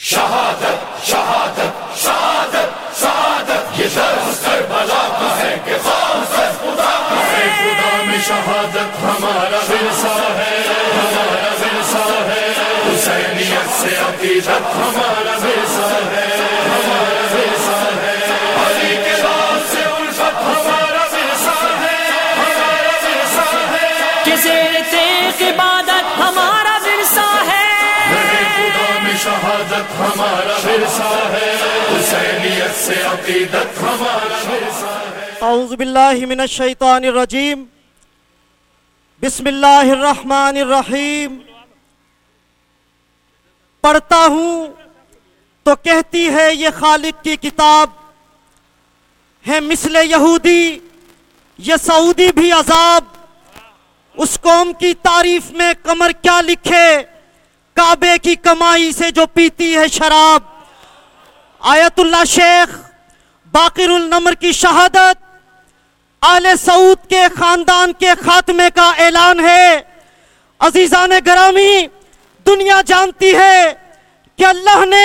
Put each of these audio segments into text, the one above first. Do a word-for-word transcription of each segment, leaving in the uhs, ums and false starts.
शहादत शहादत शहादत शहादत, ये दर्द करबला का है कि खौफ खुदा का है। खुदा में शहादत हमारा विरसा है, हमारा विरसा है। हुसैनियत से अकीदत हमारा विरसा है, हमारा विरसा है। अली के राज से उल्फत हमारा विरसा है, हमारा विरसा है। किसे तेग इबादत हमारा विरसा है, खुदा में शहादत हमारा विरसा है। हुसैनियत से अकीदत हमारा विरसा है। औज़ु बिल्लाहि मिनश शैतानिर रजीम, बिस्मिल्लाहिर रहमानिर रहीम। पढ़ता हूँ तो कहती है ये खालिक की किताब है, मिसले यहूदी ये सऊदी भी अजाब। उस कौम की तारीफ में कमर क्या लिखे, काबे की कमाई से जो पीती है शराब। आयतुल्लाह शेख बाकिरुल नमर की शहादत आले सऊद के खानदान के खात्मे का ऐलान है। अजीजान गरामी, दुनिया जानती है कि अल्लाह ने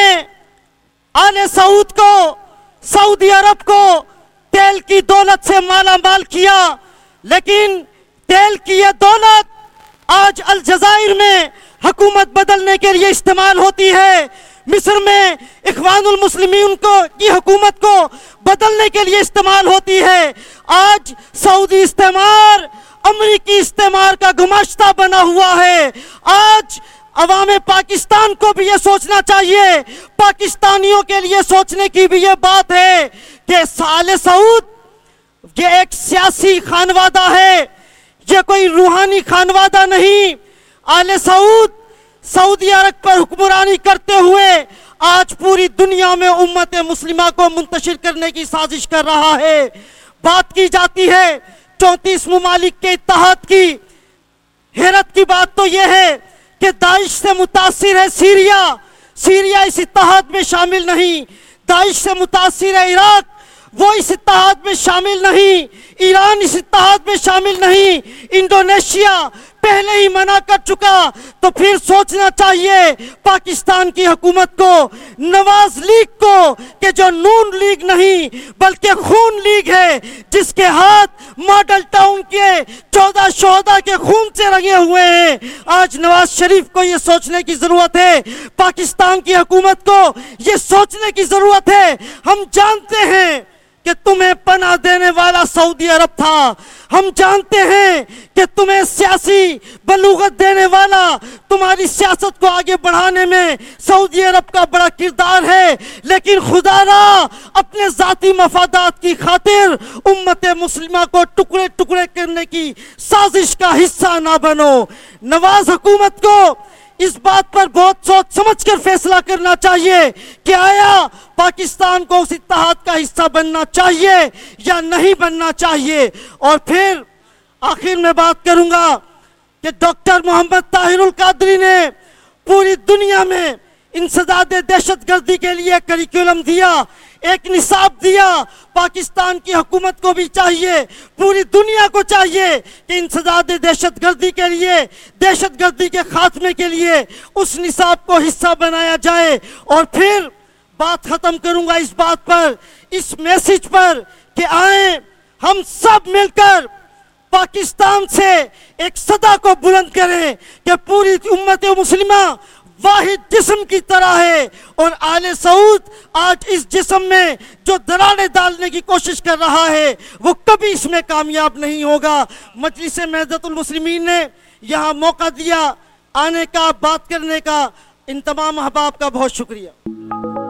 आले सऊद को, सऊदी अरब को तेल की दौलत से माला माल किया, लेकिन तेल की यह दौलत आज अलजजाइर में हुकूमत बदलने के लिए इस्तेमाल होती है। मिस्र में इख्वानुल मुस्लिमीन को की हुकूमत को बदलने के लिए इस्तेमाल होती है। आज सऊदी इस्तेमार अमरीकी इस्तेमार का गुमाश्ता बना हुआ है। आज अवाम पाकिस्तान को भी ये सोचना चाहिए, पाकिस्तानियों के लिए सोचने की भी ये बात है कि साले सऊद ये एक सियासी खानवादा है, ये कोई रूहानी खानवादा नहीं। आले सऊद सऊदी अरब पर हुक्मरानी करते हुए आज पूरी दुनिया में उम्मत मुस्लिमा को मुंतशिर करने की साजिश कर रहा है। बात की जाती है चौंतीस ममालिक के इत्तेहाद की। हैरत की बात तो यह है कि दाइश से मुतासिर है सीरिया, सीरिया इस इत्तेहाद में शामिल नहीं। दाइश से मुतासिर है इराक, वो इस इत्तेहाद में शामिल नहीं। ईरान इस इत्तेहाद में शामिल नहीं। इंडोनेशिया पहले ही मना कर चुका। तो फिर सोचना चाहिए पाकिस्तान की हुकूमत को, नवाज लीग को, कि जो नून लीग नहीं बल्कि खून लीग है, जिसके हाथ मॉडल टाउन के चौदह शोहदा के खून से रंगे हुए हैं। आज नवाज शरीफ को यह सोचने की जरूरत है, पाकिस्तान की हुकूमत को यह सोचने की जरूरत है। हम जानते हैं कि तुम्हें पनाह देने वाला सऊदी अरब था। हम जानते हैं कि तुम्हें सियासी बलूगत देने वाला, तुम्हारी सियासत को आगे बढ़ाने में सऊदी अरब का बड़ा किरदार है। लेकिन खुदारा अपने जाती मफादात की खातिर उम्मत मुस्लिमा को टुकड़े टुकड़े करने की साजिश का हिस्सा ना बनो। नवाज हुकूमत को इस बात पर बहुत सोच समझ कर फैसला करना चाहिए कि आया पाकिस्तान को उस इत्तेहाद का हिस्सा बनना चाहिए या नहीं बनना चाहिए। और फिर आखिर में बात करूंगा कि डॉक्टर मोहम्मद ताहिरुल कादरी ने पूरी दुनिया में इंसदाद दहशतगर्दी के लिए करिकुलम दिया, एक निसाब दिया। पाकिस्तान की हुकूमत को भी चाहिए, पूरी दुनिया को चाहिए कि इंसदाद दहशतगर्दी के लिए, दहशतगर्दी के खात्मे के लिए उस निसाब को हिस्सा बनाया जाए। और फिर बात खत्म करूंगा इस बात पर, इस मैसेज पर कि आए हम सब मिलकर पाकिस्तान से एक सदा को बुलंद करें कि पूरी उम्मत मुस्लिमा वाहिद जिस्म की तरह है। और आले सऊद आज इस जिस्म में जो दरारें डालने की कोशिश कर रहा है वो कभी इसमें कामयाब नहीं होगा। मजलिस महदतुल मुस्लिमीन ने यहाँ मौका दिया आने का, बात करने का। इन तमाम अहबाब का बहुत शुक्रिया।